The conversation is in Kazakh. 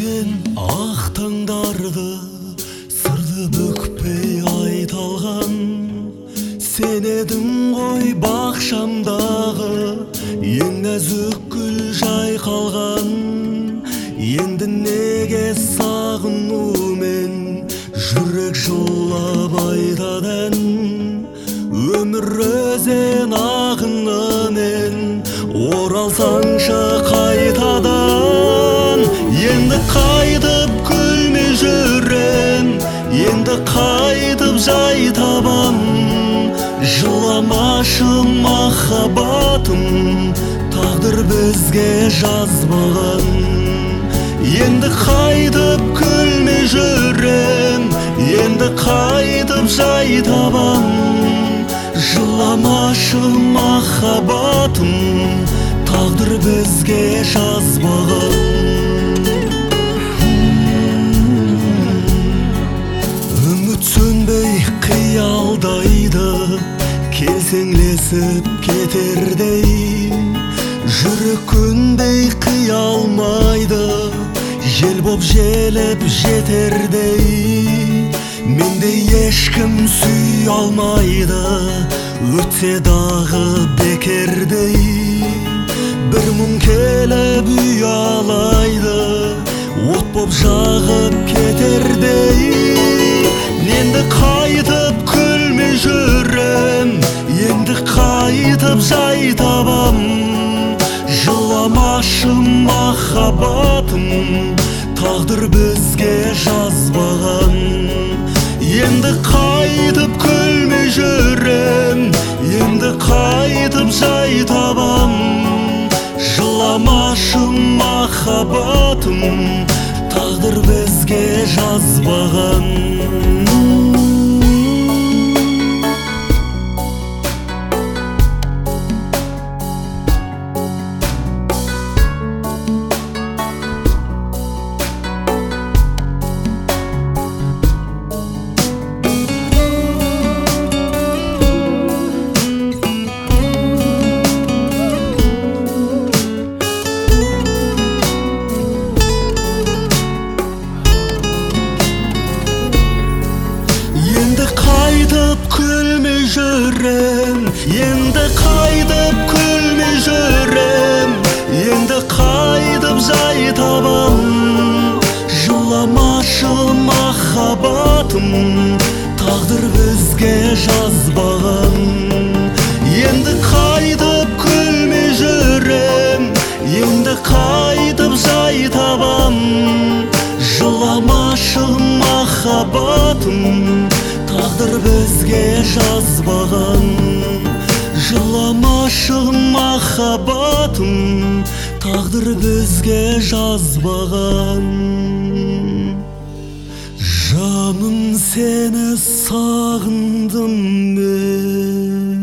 өткен ақ таңдарды сырды бүкпей айта алған сен едің ғой бақшамдағы ең нәзік гүл жайқалған. Енді неге сағынумен жүрек жылап айтады ән, өмір өзен ағынымен оралсаңшы қайтадан. Енді қайтып күлмей жүрем, енді қайтып жай табам. Жыламашы махаббатым, тағдыр бізге жазбаған. Енді қайтып күлмей жүрем, енді қайтып жай табам. Жыламашы махаббатым, тағдыр бізге жазбаған. Үміт сөнбей қиялдайды, келсеңлесіп кетердей. Жүрек көнбей қия алмайды, жел боп желіп жетердей. Мендей ешкім сүй алмайды, өтсе дағы бекердей. Бір мұң келіп ұялайды, от боп жағып кетердей. Енді қайтып күлмей жүрем, енді қайтып жай табам. Жыламашы махаббатым, тағдыр бізге жазбаған. Енді қайтып күлмей жүрем, енді қайтып жай табам. Жыламашы махаббатым, тағдыр бізге жазбаған. Енді қайтып күлмей жүрем, енді қайтып күлмей жүрем, енді қайтып жай табам. Жыламашы махаббатым, тағдыр бізге жазбаған. Енді қайтып күлмей жүрем, енді қайтып жай табам. Жыламашы махаббатым, тағдыр бізге жазбаған. Жыламашы махаббатым, тағдыр бізге жазбаған. Жаным, сені сағындым мен.